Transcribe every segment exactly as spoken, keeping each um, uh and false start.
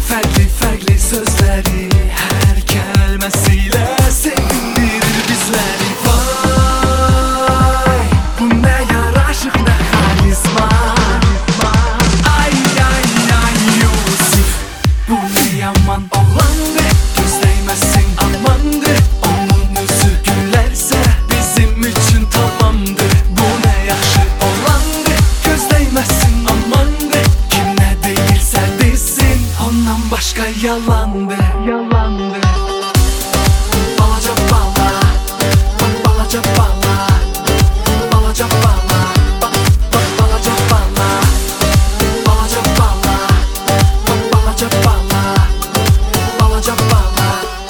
Fərqli fərqli sözləri hər kəlməsilə sevindirir bizləri. Vay, bu nə yaraşıq, nə xarizma. Ay ay ay Yusif, bu nə yaman oğlandır. Göz değməsin amandır, onun üzü gülərsə bizim üçün tamamdır. Bu nə yaxşı oğlandır, göz değməsin amandır. Kim nə deyirsə desin, ondan başqa yalandır, yalandır. Balaca bala, balaca bala, balaca bala, balaca bala, balaca bala, balaca bala, balaca bala.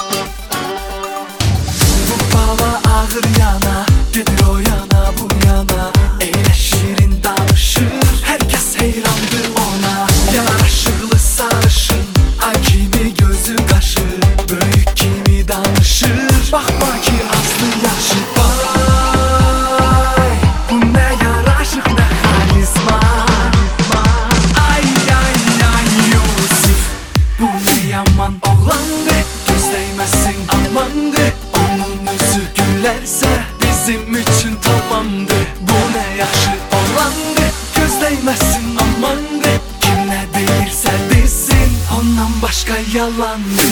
Bu bala ağır yana, gedir o yana bu yana, elə şirin danışır, herkes heyrandır ona. Yaraşıqlı sarışın, ay kimi gözü qaşı, böyük kimi danışır, baxma ki azlı yaşı. Vay, bu nə yaraşıq, nə xarizma. Ay ay ay Yusif, bu nə yaman oğlandır. Göz değməsin amandır, onun üzü gülərsə bizim üçün tamamdır. Bu nə yaxşı oğlandır, göz değməsin amandır. Kim nə deyirsə desin, ondan başqa yalandır.